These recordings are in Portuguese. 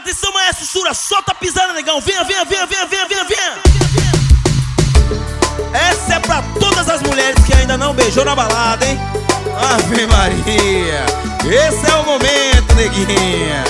Atenção, maestro Sura, solta a pisada, negão. Venha, venha, venha, venha, venha, venha, venha. Essa é pra todas as mulheres que ainda não beijou na balada, hein? Ave Maria, esse é o momento, neguinha.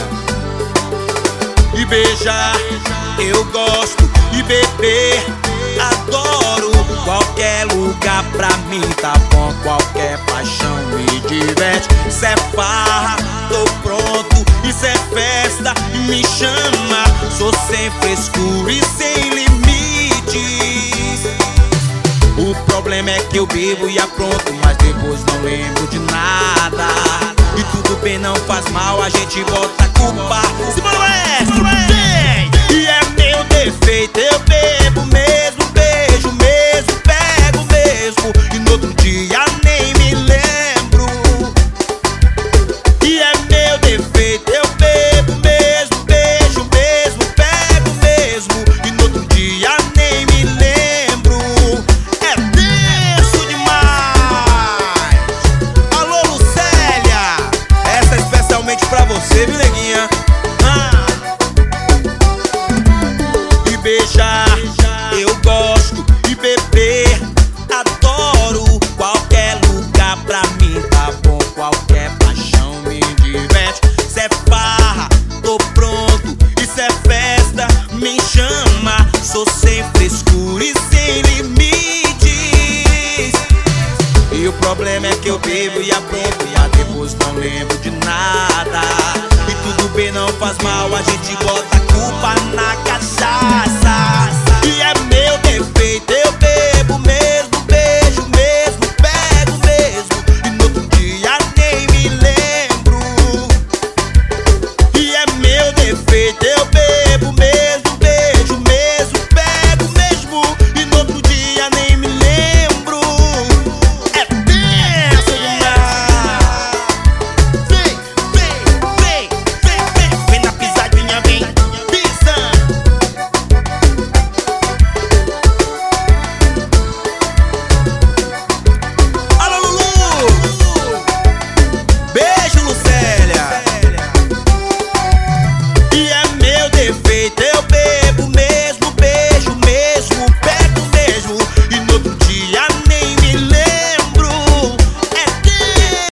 E beijar, eu gosto. E beber, adoro. Qualquer lugar pra mim tá bom. Qualquer paixão me diverte. Cê é farra, tô pronto. Isso é festa, me chama. Sou sem frescura e sem limites. O problema é que eu bebo e apronto, mas depois não lembro de nada. E tudo bem, não faz mal, a gente bota a culpa. Simbora, maestro, vem! E é meu defeito, eu bebo mesmo, beijo mesmo, pego mesmo, e no outro dia nem me lembro. E é meu defeito, eu bebo mesmo, beijo mesmo, pego mesmo, e no outro dia nem me lembro. É denso demais. Alô, Lucélia, essa é especialmente pra você, viu, neguinha? E beijar, eu gosto. E beber, adoro. Qualquer lugar pra mim tá bom. Qualquer paixão me diverte. Cê é farra, tô pronto. Isso é festa, me chama. Sou sem frescura e sem limites. E o problema é que eu bebo e apronto, mas depois não lembro de nada. E tudo bem, não faz mal, a gente bota a culpa na cara.